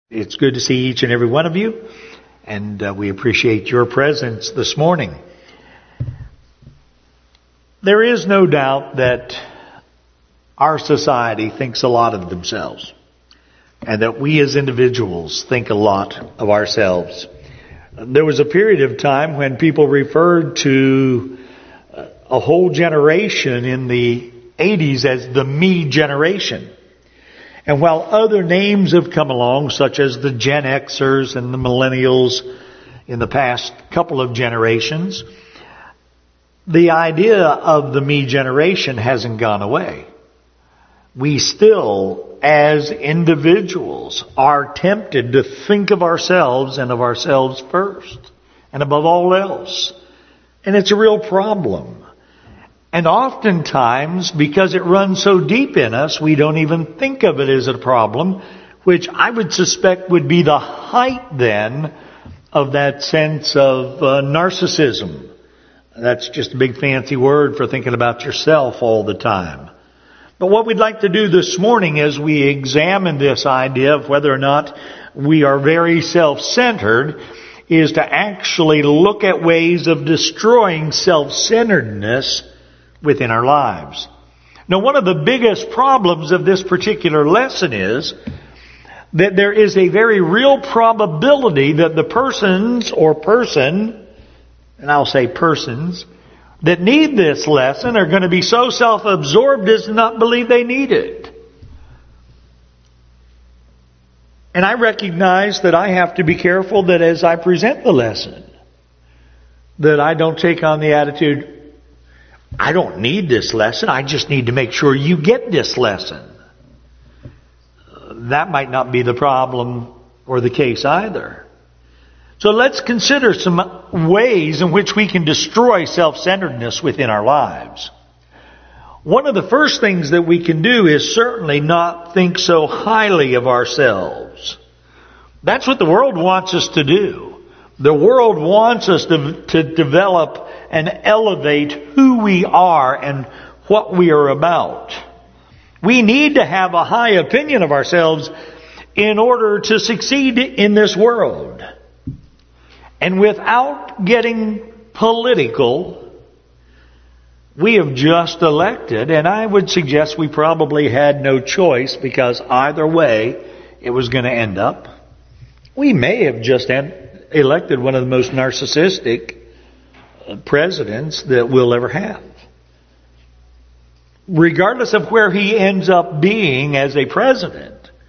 It's good to see each and every one of you, and we appreciate your presence this morning. There is no doubt that our society thinks a lot of themselves, and that we as individuals think a lot of ourselves. There was a period of time when people referred to a whole generation in the 80s as the me generation. And while other names have come along, such as the Gen Xers and the Millennials in the past couple of generations, the idea of the me generation hasn't gone away. We still, as individuals, are tempted to think of ourselves and of ourselves first, and above all else. And it's a real problem. And oftentimes, because it runs so deep in us, we don't even think of it as a problem, which I would suspect would be the height then of that sense of narcissism. That's just a big fancy word for thinking about yourself all the time. But what we'd like to do this morning as we examine this idea of whether or not we are very self-centered is to actually look at ways of destroying self-centeredness within our lives. Now, one of the biggest problems of this particular lesson is that there is a very real probability that the persons, and I'll say persons, that need this lesson are going to be so self-absorbed as to not believe they need it. And I recognize that I have to be careful that as I present the lesson, that I don't take on the attitude, I don't need this lesson, I just need to make sure you get this lesson. That might not be the problem or the case either. So let's consider some ways in which we can destroy self-centeredness within our lives. One of the first things that we can do is certainly not think so highly of ourselves. That's what the world wants us to do. The world wants us to develop and elevate who we are and what we are about. We need to have a high opinion of ourselves in order to succeed in this world. And without getting political, we have just elected, and I would suggest we probably had no choice because either way it was going to end up. We may have just elected one of the most narcissistic presidents that we'll ever have. Regardless of where he ends up being as a president,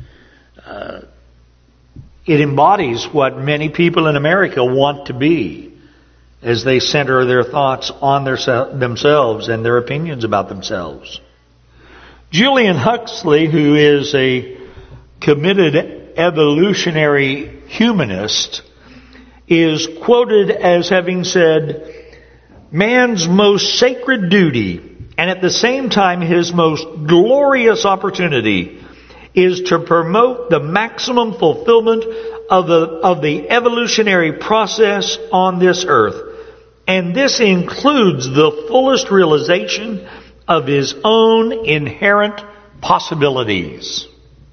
it embodies what many people in America want to be as they center their thoughts on themselves and their opinions about themselves. Julian Huxley, who is a committed evolutionary humanist, is quoted as having said, "Man's most sacred duty, and at the same time his most glorious opportunity, is to promote the maximum fulfillment of the evolutionary process on this earth. And this includes the fullest realization of his own inherent possibilities."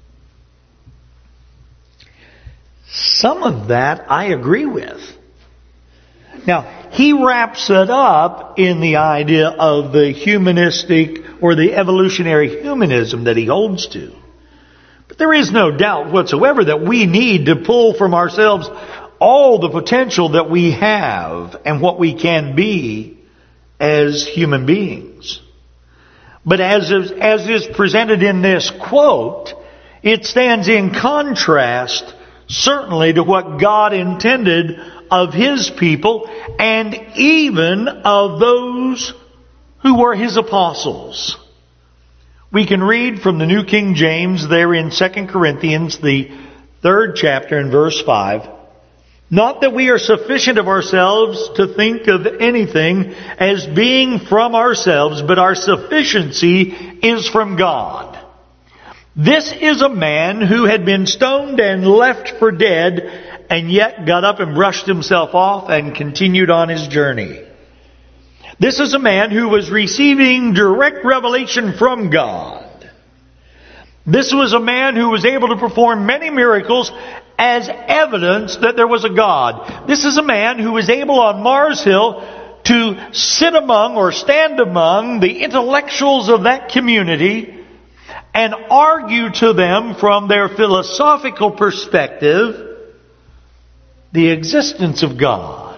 Some of that I agree with. Now, he wraps it up in the idea of the humanistic or the evolutionary humanism that he holds to. But there is no doubt whatsoever that we need to pull from ourselves all the potential that we have and what we can be as human beings. But as is presented in this quote, it stands in contrast certainly to what God intended of His people and even of those who were His apostles. We can read from the New King James there in 2 Corinthians, the 3rd chapter and verse 5. "Not that we are sufficient of ourselves to think of anything as being from ourselves, but our sufficiency is from God. This is a man who had been stoned and left for dead, and yet got up and brushed himself off and continued on his journey. This is a man who was receiving direct revelation from God. This was a man who was able to perform many miracles as evidence that there was a God. This is a man who was able on Mars Hill to sit among or stand among the intellectuals of that community and argue to them from their philosophical perspective the existence of God.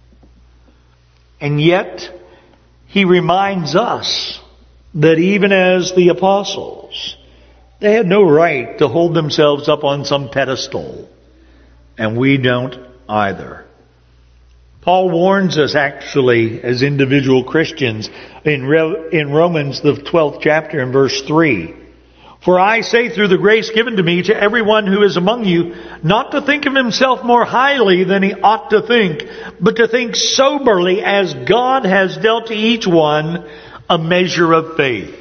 And yet, he reminds us that even as the apostles, they had no right to hold themselves up on some pedestal. And we don't either. Paul warns us actually as individual Christians in Romans the 12th chapter in verse 3. For I say through the grace given to me to everyone who is among you, not to think of himself more highly than he ought to think, but to think soberly as God has dealt to each one a measure of faith.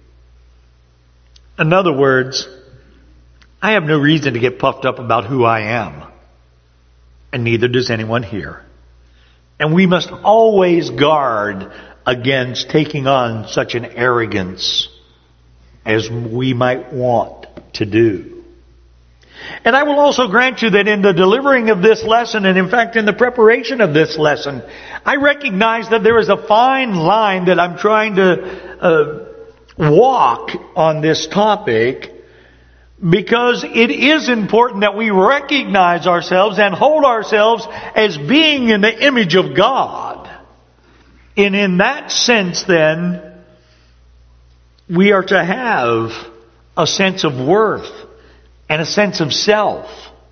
In other words, I have no reason to get puffed up about who I am. And neither does anyone here. And we must always guard against taking on such an arrogance as we might want to do. And I will also grant you that in the delivering of this lesson, and in fact in the preparation of this lesson, I recognize that there is a fine line that I'm trying to walk on this topic, because it is important that we recognize ourselves and hold ourselves as being in the image of God. And in that sense then, we are to have a sense of worth and a sense of self,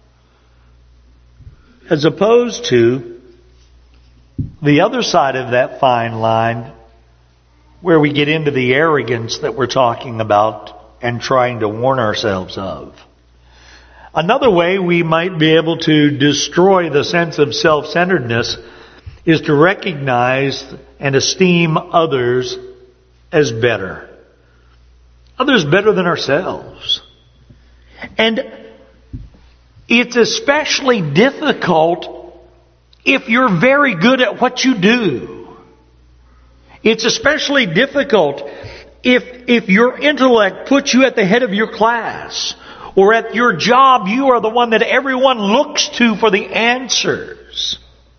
as opposed to the other side of that fine line, where we get into the arrogance that we're talking about and trying to warn ourselves of. Another way we might be able to destroy the sense of self-centeredness is to recognize and esteem others as better. Others better than ourselves. And it's especially difficult if you're very good at what you do. It's especially difficult if your intellect puts you at the head of your class, or at your job you are the one that everyone looks to for the answers.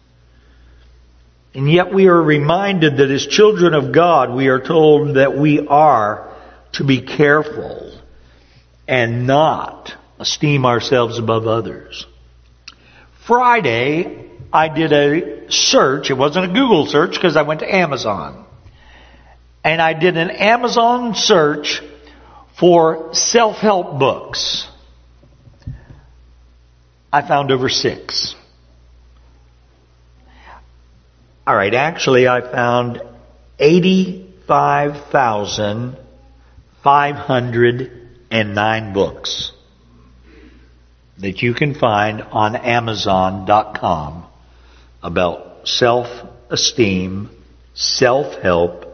And yet we are reminded that as children of God, we are told that we are to be careful and not esteem ourselves above others. Friday, I did a search. It wasn't a Google search because I went to Amazon. And I did an Amazon search for self-help books. I found over 6. All right, actually I found 85,509 books that you can find on Amazon.com about self-esteem, self-help,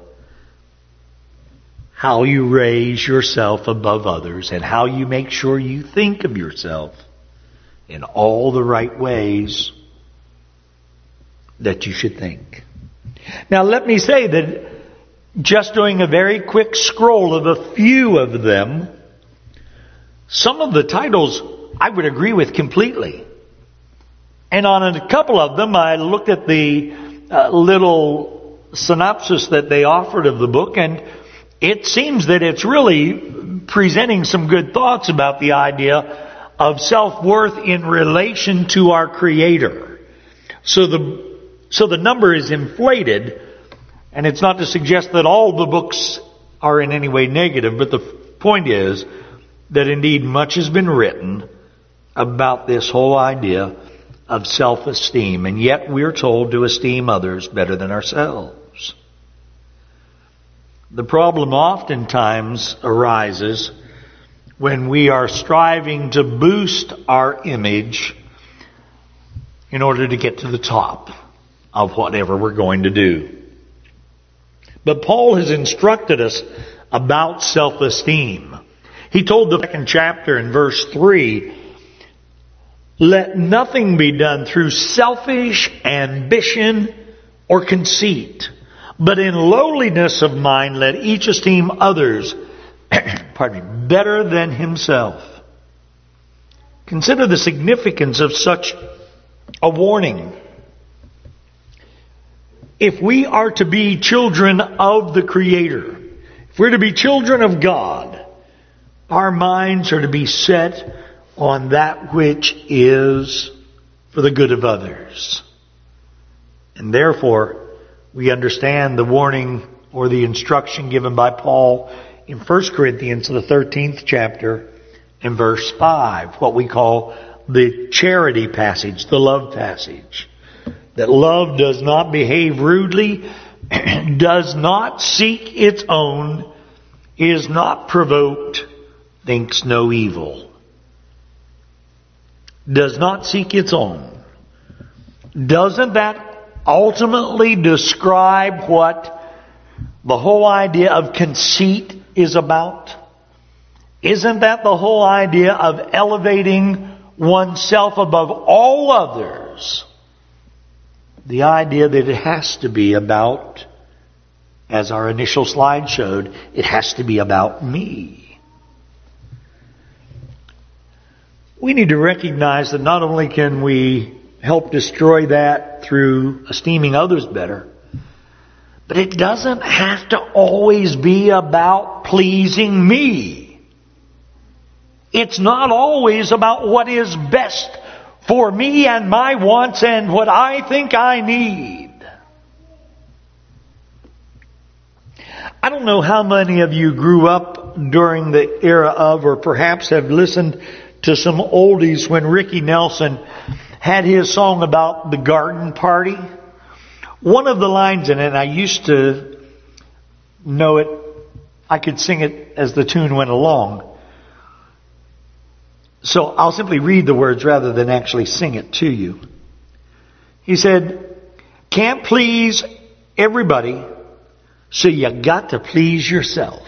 how you raise yourself above others, and how you make sure you think of yourself in all the right ways that you should think. Now let me say that just doing a very quick scroll of a few of them, some of the titles I would agree with completely. And on a couple of them I looked at the little synopsis that they offered of the book, and it seems that it's really presenting some good thoughts about the idea of self-worth in relation to our Creator. So the number is inflated, and it's not to suggest that all the books are in any way negative, but the point is that indeed much has been written about this whole idea of self-esteem, and yet we're told to esteem others better than ourselves. The problem oftentimes arises when we are striving to boost our image in order to get to the top of whatever we're going to do. But Paul has instructed us about self-esteem. He told the 2nd chapter in verse 3, "Let nothing be done through selfish ambition or conceit, but in lowliness of mind let each esteem others better than himself." Consider the significance of such a warning. If we are to be children of the Creator, if we're to be children of God, our minds are to be set on that which is for the good of others. And therefore, we understand the warning or the instruction given by Paul in 1 Corinthians, the 13th chapter, and verse 5, what we call the charity passage, the love passage. That love does not behave rudely, does not seek its own, is not provoked, thinks no evil. Does not seek its own. Doesn't that ultimately describe what the whole idea of conceit is about? Isn't that the whole idea of elevating oneself above all others? The idea that it has to be about, as our initial slide showed, it has to be about me. We need to recognize that not only can we help destroy that through esteeming others better, but it doesn't have to always be about pleasing me. It's not always about what is best for me and my wants and what I think I need. I don't know how many of you grew up during the era of, or perhaps have listened to some oldies when Ricky Nelson had his song about the garden party. One of the lines in it, and I used to know it, I could sing it as the tune went along. So I'll simply read the words rather than actually sing it to you. He said, "Can't please everybody, so you got to please yourself."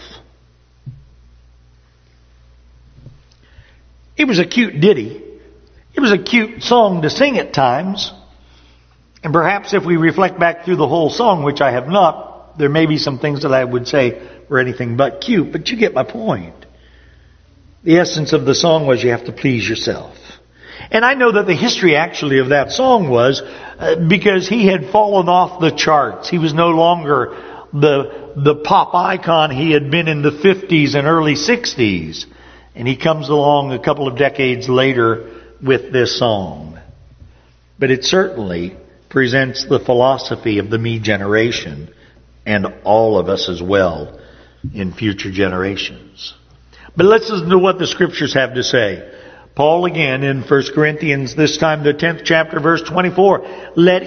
It was a cute ditty. It was a cute song to sing at times. And perhaps if we reflect back through the whole song, which I have not, there may be some things that I would say were anything but cute, but you get my point. The essence of the song was you have to please yourself. And I know that the history actually of that song was because he had fallen off the charts. He was no longer the pop icon he had been in the 50s and early 60s. And he comes along a couple of decades later with this song. But it certainly presents the philosophy of the me generation and all of us as well in future generations. But let's listen to what the Scriptures have to say. Paul again in 1 Corinthians, this time the 10th chapter, verse 24. Let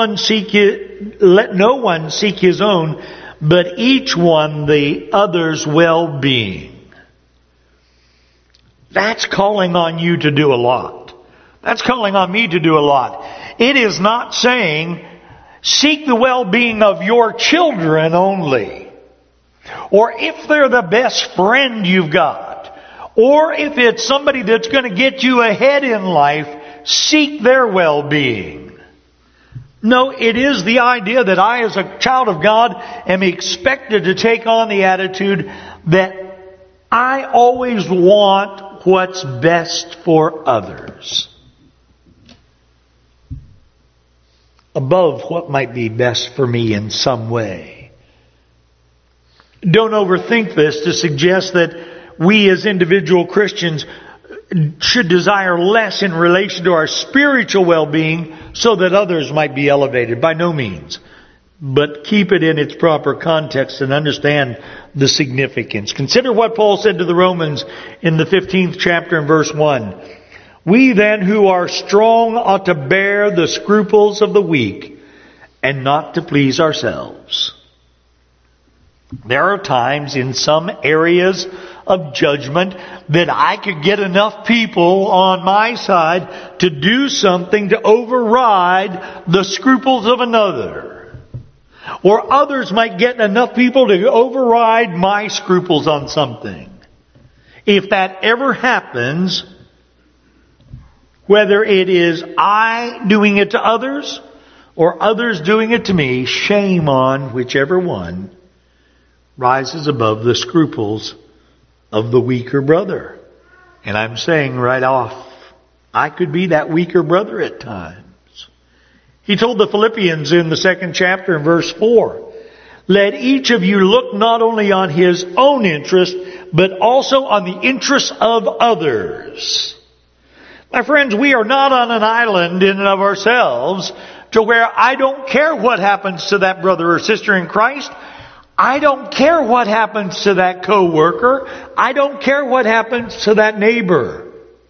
no one seek his own, but each one the other's well-being. That's calling on you to do a lot. That's calling on me to do a lot. It is not saying seek the well-being of your children only. Or if they're the best friend you've got. Or if it's somebody that's going to get you ahead in life, seek their well-being. No, it is the idea that I as a child of God am expected to take on the attitude that I always want what's best for others, above what might be best for me in some way. Don't overthink this to suggest that we as individual Christians should desire less in relation to our spiritual well-being so that others might be elevated. By no means. But keep it in its proper context and understand the significance. Consider what Paul said to the Romans in the 15th chapter and verse 1. We then who are strong ought to bear the scruples of the weak and not to please ourselves. There are times in some areas of judgment that I could get enough people on my side to do something to override the scruples of another. Or others might get enough people to override my scruples on something. If that ever happens, whether it is I doing it to others or others doing it to me, shame on whichever one rises above the scruples of the weaker brother. And I'm saying right off I could be that weaker brother at times. He told the Philippians in the 2nd chapter in verse 4, let each of you look not only on his own interest, but also on the interests of others. My friends, we are not on an island in and of ourselves to where I don't care what happens to that brother or sister in Christ. I don't care what happens to that co-worker. I don't care what happens to that neighbor.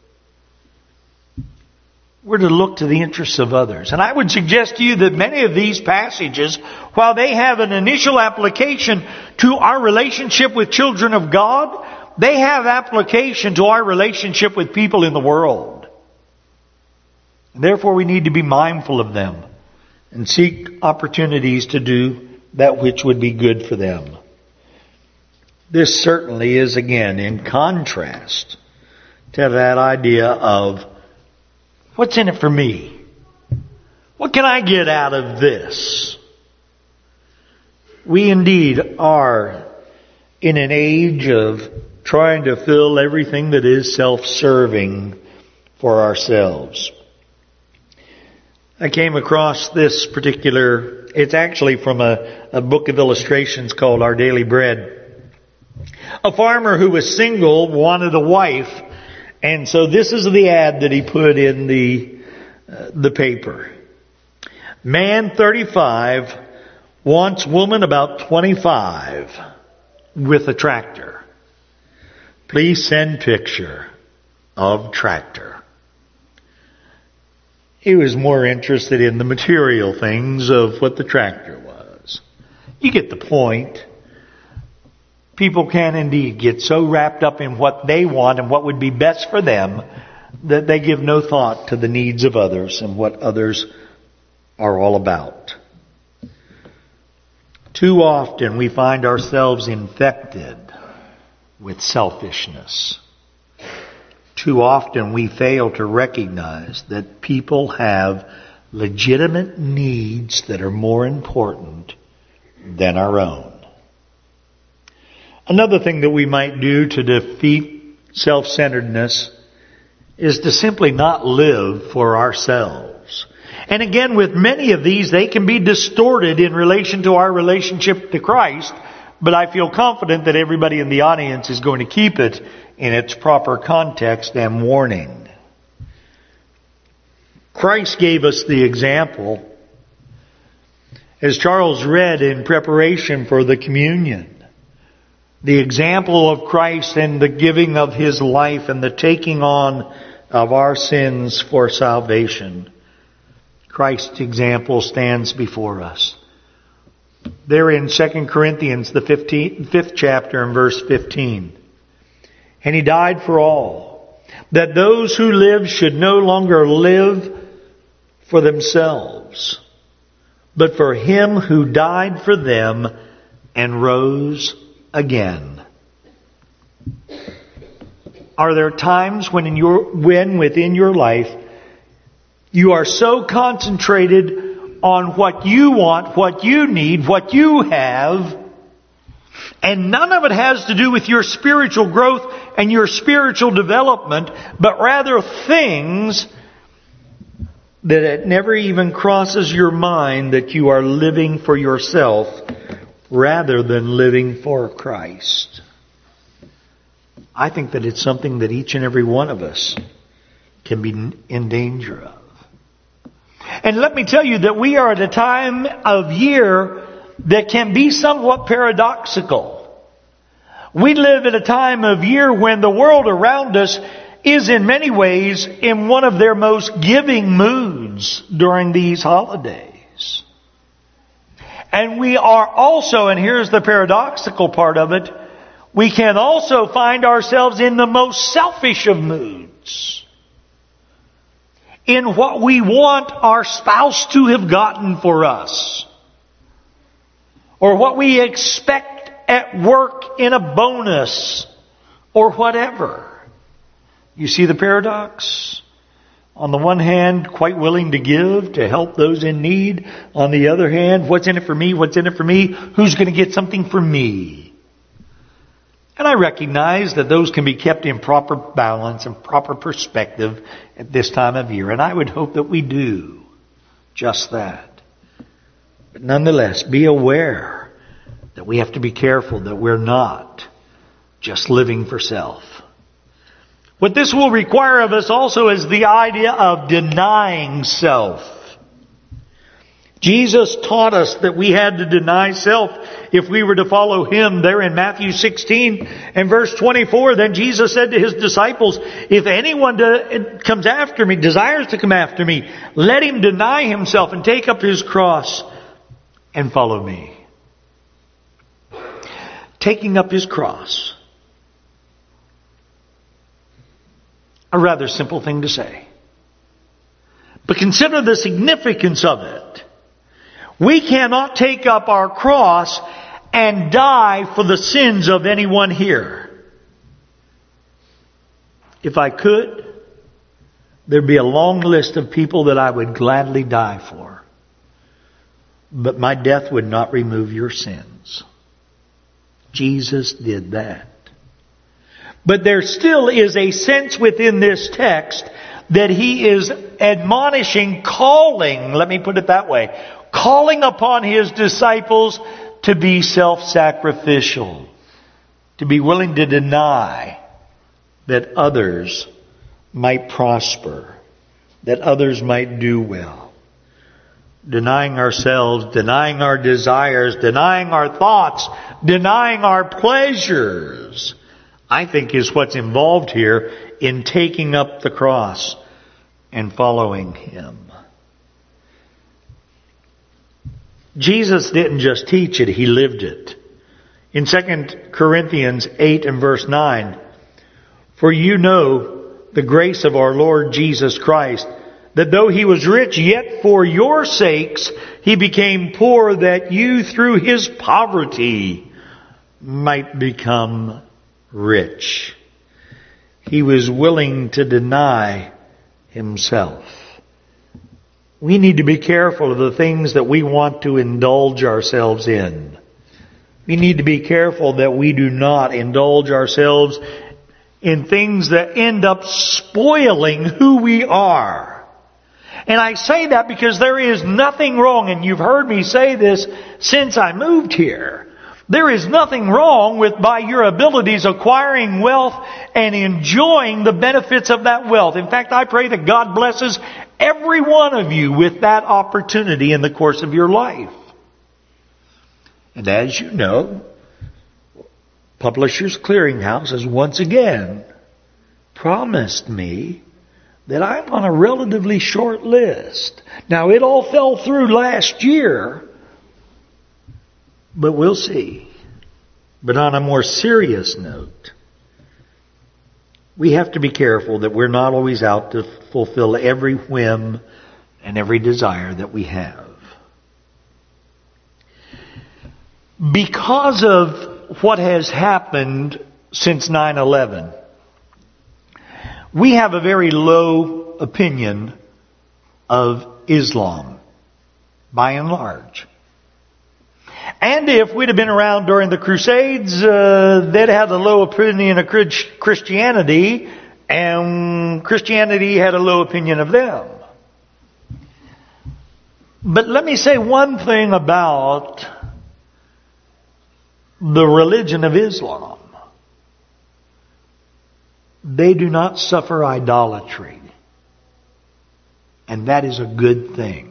We're to look to the interests of others. And I would suggest to you that many of these passages, while they have an initial application to our relationship with children of God, they have application to our relationship with people in the world. And therefore we need to be mindful of them and seek opportunities to do that which would be good for them. This certainly is again in contrast to that idea of what's in it for me? What can I get out of this? We indeed are in an age of trying to fill everything that is self-serving for ourselves. I came across this particular, it's actually from a book of illustrations called Our Daily Bread. A farmer who was single wanted a wife, and so this is the ad that he put in the paper. Man 35 wants woman about 25 with a tractor. Please send picture of tractor. He was more interested in the material things of what the tractor was. You get the point. People can indeed get so wrapped up in what they want and what would be best for them that they give no thought to the needs of others and what others are all about. Too often we find ourselves infected with selfishness. Too often we fail to recognize that people have legitimate needs that are more important than our own. Another thing that we might do to defeat self-centeredness is to simply not live for ourselves. And again, with many of these, they can be distorted in relation to our relationship to Christ, but I feel confident that everybody in the audience is going to keep it in its proper context and warning. Christ gave us the example, as Charles read in preparation for the communion, the example of Christ and the giving of His life and the taking on of our sins for salvation. Christ's example stands before us. There in 2 Corinthians, the 5th chapter and verse 15. And He died for all, that those who live should no longer live for themselves, but for Him who died for them and rose again. Are there times when within your life you are so concentrated on what you want, what you need, what you have, and none of it has to do with your spiritual growth and your spiritual development, but rather things that it never even crosses your mind that you are living for yourself rather than living for Christ? I think that it's something that each and every one of us can be in danger of. And let me tell you that we are at a time of year that can be somewhat paradoxical. We live at a time of year when the world around us is in many ways in one of their most giving moods during these holidays. And we are also, and here's the paradoxical part of it, we can also find ourselves in the most selfish of moods. In what we want our spouse to have gotten for us. Or what we expect at work in a bonus. Or whatever. You see the paradox? On the one hand, quite willing to give, to help those in need. On the other hand, what's in it for me? What's in it for me? Who's going to get something for me? And I recognize that those can be kept in proper balance and proper perspective at this time of year. And I would hope that we do just that. But nonetheless, be aware that we have to be careful that we're not just living for self. What this will require of us also is the idea of denying self. Jesus taught us that we had to deny self if we were to follow Him. There in Matthew 16 and verse 24, then Jesus said to His disciples, if anyone comes after me, desires to come after me, let him deny himself and take up his cross and follow me. Taking up his cross. A rather simple thing to say. But consider the significance of it. We cannot take up our cross and die for the sins of anyone here. If I could, there'd be a long list of people that I would gladly die for. But my death would not remove your sins. Jesus did that. But there still is a sense within this text that He is admonishing, calling, let me put it that way, calling upon His disciples to be self-sacrificial, to be willing to deny that others might prosper, that others might do well. Denying ourselves, denying our desires, denying our thoughts, denying our pleasures, I think is what's involved here in taking up the cross and following Him. Jesus didn't just teach it, He lived it. In 2 Corinthians 8 and verse 9, for you know the grace of our Lord Jesus Christ, that though He was rich, yet for your sakes He became poor, that you through His poverty might become rich. He was willing to deny Himself. We need to be careful of the things that we want to indulge ourselves in. We need to be careful that we do not indulge ourselves in things that end up spoiling who we are. And I say that because there is nothing wrong, and you've heard me say this since I moved here. There is nothing wrong with, by your abilities, acquiring wealth and enjoying the benefits of that wealth. In fact, I pray that God blesses every one of you with that opportunity in the course of your life. And as you know, Publishers Clearinghouse has once again promised me that I'm on a relatively short list. Now, it all fell through last year, but we'll see. But on a more serious note, we have to be careful that we're not always out to fulfill every whim and every desire that we have. Because of what has happened since 9/11, we have a very low opinion of Islam, by and large. And if we'd have been around during the Crusades, they'd have a low opinion of Christianity, and Christianity had a low opinion of them. But let me say one thing about the religion of Islam. They do not suffer idolatry. And that is a good thing.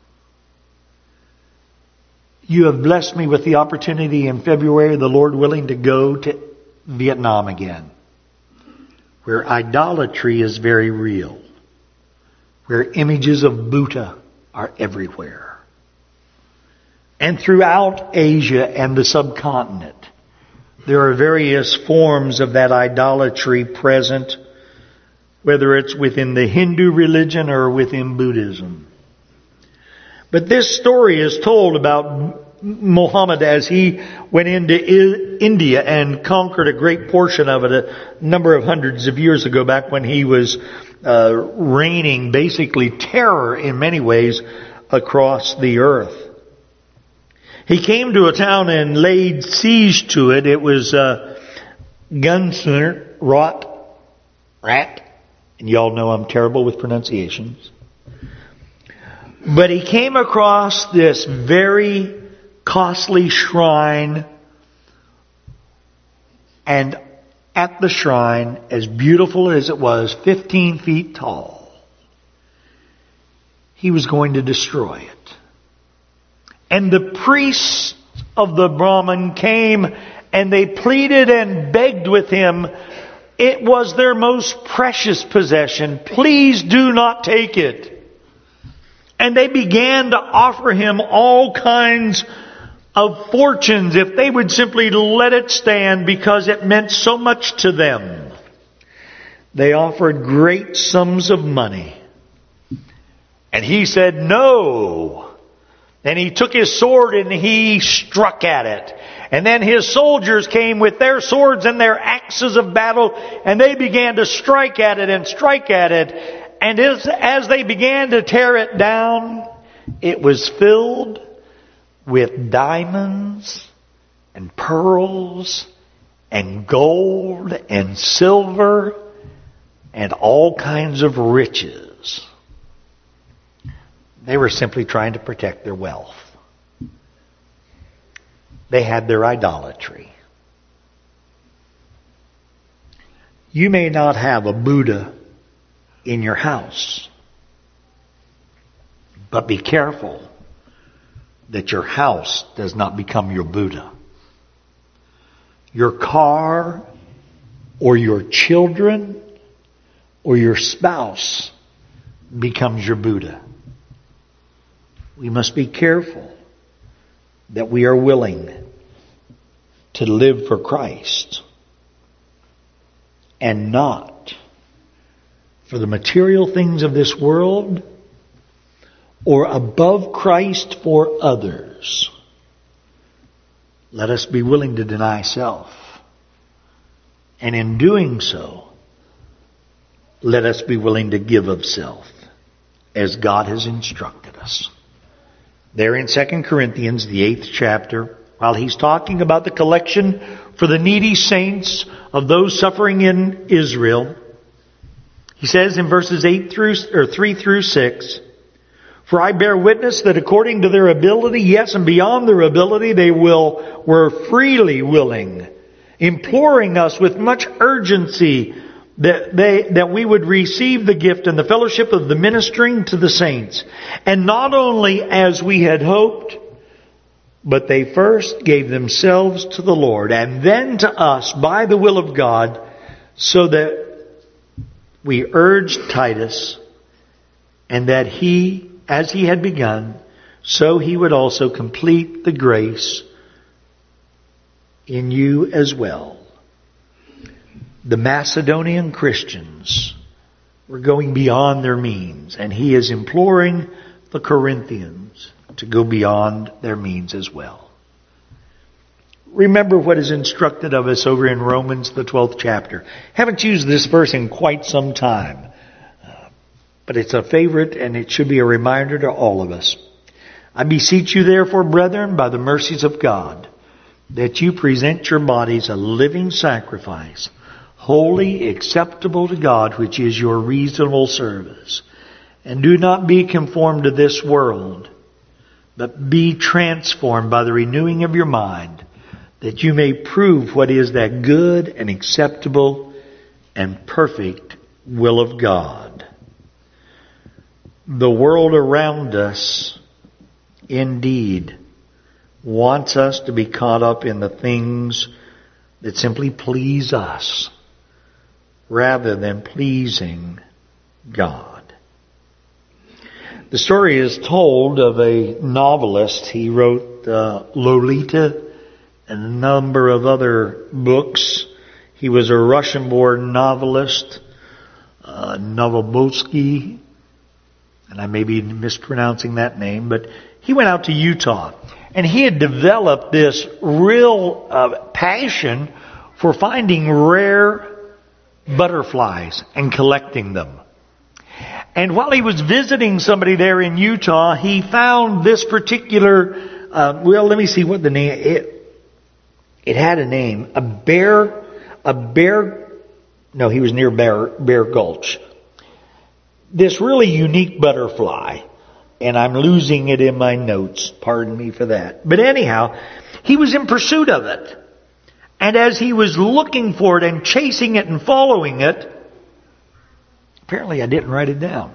You have blessed me with the opportunity in February, the Lord willing, to go to Vietnam again, where idolatry is very real, where images of Buddha are everywhere. And throughout Asia and the subcontinent, there are various forms of that idolatry present, whether it's within the Hindu religion or within Buddhism. But this story is told about Muhammad as he went into India and conquered a great portion of it a number of hundreds of years ago, back when he was reigning basically terror in many ways across the earth. He came to a town and laid siege to it. It was Gunslinger, Rat, and y'all know I'm terrible with pronunciations. But he came across this very costly shrine, and at the shrine, as beautiful as it was, 15 feet tall, he was going to destroy it. And the priests of the Brahmin came and they pleaded and begged with him. It was their most precious possession. Please do not take it. And they began to offer him all kinds of fortunes if they would simply let it stand, because it meant so much to them. They offered great sums of money. And he said no. And he took his sword and he struck at it. And then his soldiers came with their swords and their axes of battle, and they began to strike at it and strike at it. And as they began to tear it down, it was filled with diamonds and pearls and gold and silver and all kinds of riches. They were simply trying to protect their wealth. They had their idolatry. You may not have a Buddha in your house, but be careful that your house does not become your Buddha. Your car or your children or your spouse becomes your Buddha. We must be careful that we are willing to live for Christ and not for the material things of this world, or above Christ for others. Let us be willing to deny self. And in doing so, let us be willing to give of self, as God has instructed us. There in 2 Corinthians, the 8th chapter, while he's talking about the collection for the needy saints of those suffering in Israel, he says in verses 3 through 6, "For I bear witness that according to their ability, yes, and beyond their ability, they were freely willing, imploring us with much urgency that we would receive the gift and the fellowship of the ministering to the saints. And not only as we had hoped, but they first gave themselves to the Lord, and then to us by the will of God, so that we urged Titus, and that he, as he had begun, so he would also complete the grace in you as well." The Macedonian Christians were going beyond their means, and he is imploring the Corinthians to go beyond their means as well. Remember what is instructed of us over in Romans, the 12th chapter. Haven't used this verse in quite some time, but it's a favorite and it should be a reminder to all of us. "I beseech you therefore, brethren, by the mercies of God, that you present your bodies a living sacrifice, holy, acceptable to God, which is your reasonable service. And do not be conformed to this world, but be transformed by the renewing of your mind, that you may prove what is that good and acceptable and perfect will of God." The world around us, indeed, wants us to be caught up in the things that simply please us, rather than pleasing God. The story is told of a novelist. He wrote Lolita and a number of other books. He was a Russian-born novelist, Novobolsky, and I may be mispronouncing that name, but he went out to Utah, and he had developed this real passion for finding rare butterflies and collecting them. And while he was visiting somebody there in Utah, he found this particular, let me see what the name, it had a name, a he was near Bear Gulch. This really unique butterfly, and I'm losing it in my notes, pardon me for that. But anyhow, he was in pursuit of it. And as he was looking for it and chasing it and following it, apparently I didn't write it down.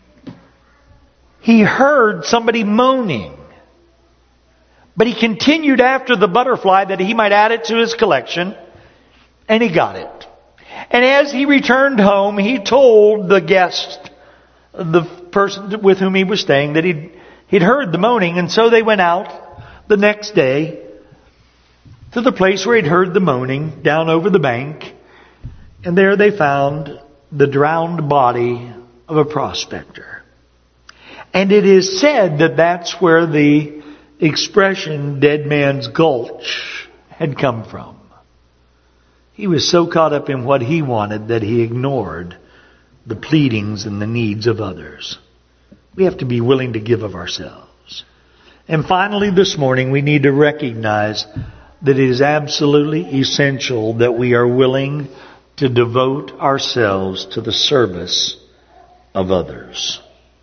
He heard somebody moaning. But he continued after the butterfly that he might add it to his collection, and he got it. And as he returned home, he told the guest, the person with whom he was staying, that he'd heard the moaning, and so they went out the next day to the place where he'd heard the moaning down over the bank, and there they found the drowned body of a prospector. And it is said that that's where the expression Dead Man's Gulch had come from. He was so caught up in what he wanted that he ignored the pleadings and the needs of others. We have to be willing to give of ourselves. And finally this morning we need to recognize that it is absolutely essential that we are willing to devote ourselves to the service of others.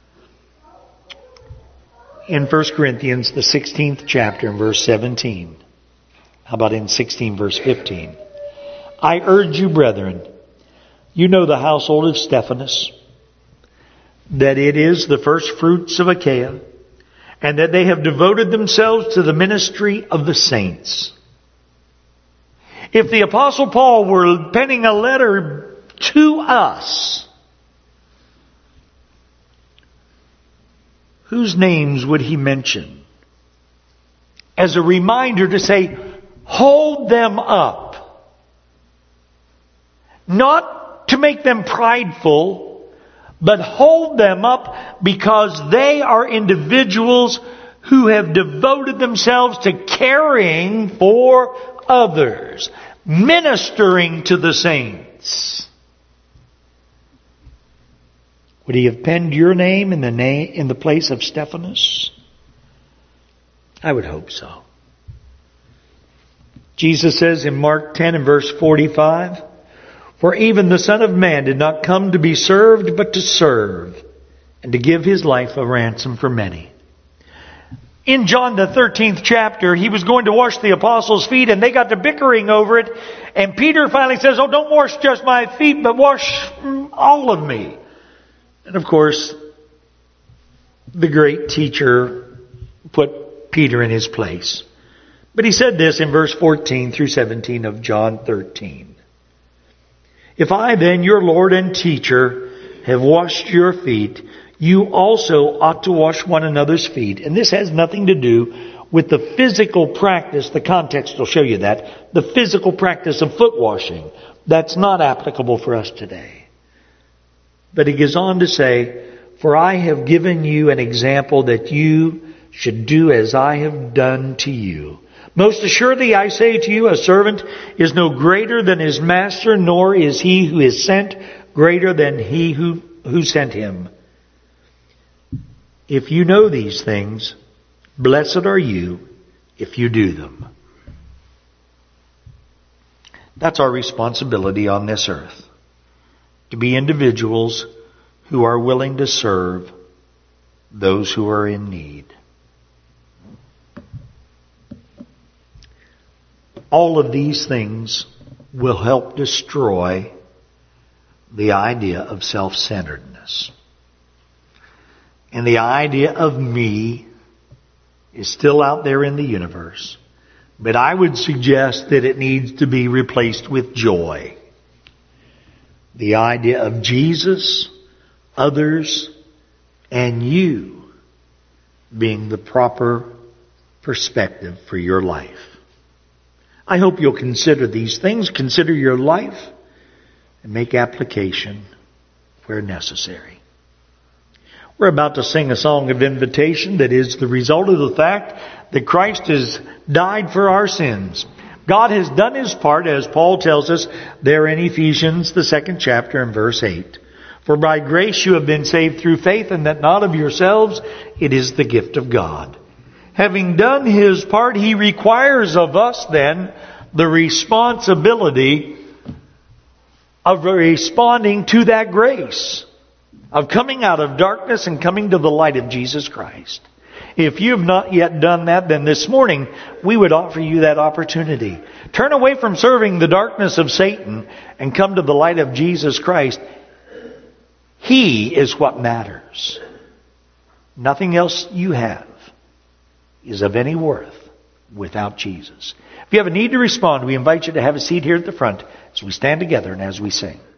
In 1 Corinthians, the 16th chapter, and verse 17. How about in 16, verse 15? I urge you, brethren, you know the household of Stephanas, that it is the first fruits of Achaia, and that they have devoted themselves to the ministry of the saints. If the Apostle Paul were penning a letter to us, whose names would he mention? As a reminder to say, hold them up. Not to make them prideful, but hold them up because they are individuals who have devoted themselves to caring for others, ministering to the saints. Would he have penned your name in the place of Stephanas? I would hope so. Jesus says in Mark 10 and verse 45, for even the Son of Man did not come to be served, but to serve, and to give his life a ransom for many. In John the 13th chapter, he was going to wash the apostles' feet, and they got to bickering over it. And Peter finally says, oh, don't wash just my feet, but wash all of me. And of course, the great teacher put Peter in his place. But he said this in verse 14 through 17 of John 13. If I then, your Lord and teacher, have washed your feet, you also ought to wash one another's feet. And this has nothing to do with the physical practice. The context will show you that. The physical practice of foot washing. That's not applicable for us today. But he goes on to say, for I have given you an example that you should do as I have done to you. Most assuredly I say to you, a servant is no greater than his master, nor is he who is sent greater than he who sent him. If you know these things, blessed are you if you do them. That's our responsibility on this earth. To be individuals who are willing to serve those who are in need. All of these things will help destroy the idea of self-centeredness. And the idea of me is still out there in the universe. But I would suggest that it needs to be replaced with joy. The idea of Jesus, others, and you being the proper perspective for your life. I hope you'll consider these things, consider your life, and make application where necessary. We're about to sing a song of invitation that is the result of the fact that Christ has died for our sins. God has done His part, as Paul tells us there in Ephesians, the 2nd chapter and verse 8. For by grace you have been saved through faith, and that not of yourselves, it is the gift of God. Having done His part, He requires of us then the responsibility of responding to that grace, of coming out of darkness and coming to the light of Jesus Christ. If you have not yet done that, then this morning we would offer you that opportunity. Turn away from serving the darkness of Satan and come to the light of Jesus Christ. He is what matters. Nothing else you have is of any worth without Jesus. If you have a need to respond, we invite you to have a seat here at the front as we stand together and as we sing.